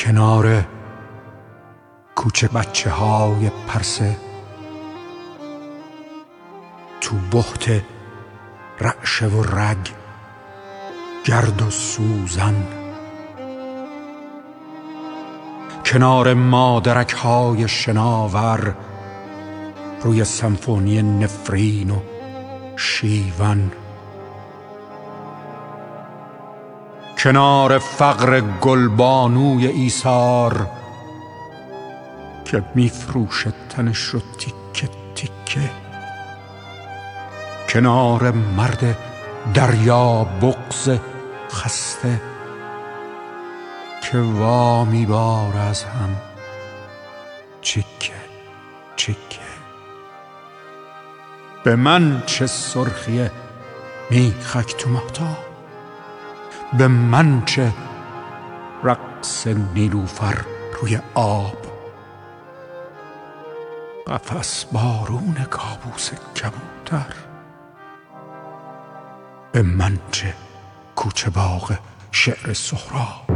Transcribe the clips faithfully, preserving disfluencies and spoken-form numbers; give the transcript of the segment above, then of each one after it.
کنار کوچه بچه های پرسه، تو بحت رعشه و رگ، گرد و سوزن، کنار مادرک های شناور، روی سمفونی نفرین و شیون، کنار فقر گلبانوی ایثار که میفروشه تنش رو تیکه تیکه، کنار مرد دریا بغض خسته که وا میبار از هم چیکه چیکه. به من چه سرخی میخک تو مهتاب، به من چه رقص نیلوفر روی آب، قفس بارون کابوس کبوتر، به من چه کوچه باغ شعر سهراب.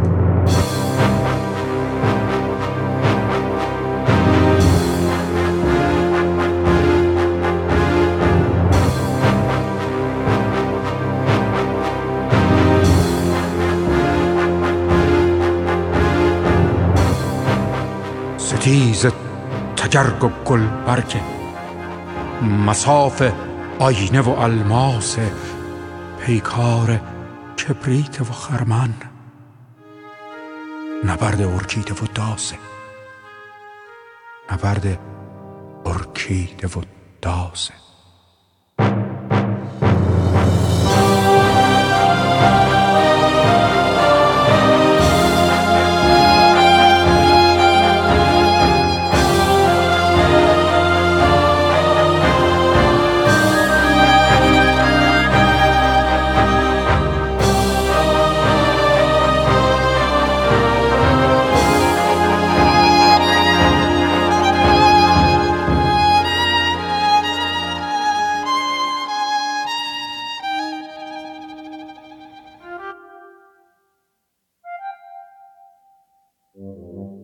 ستیز تگرگ و گلبرگ، مصاف آینه و الماس، پیکار کبریت و خرمن، نبرد ارکیده و داسه، نبرد ارکیده و داسه. Thank you.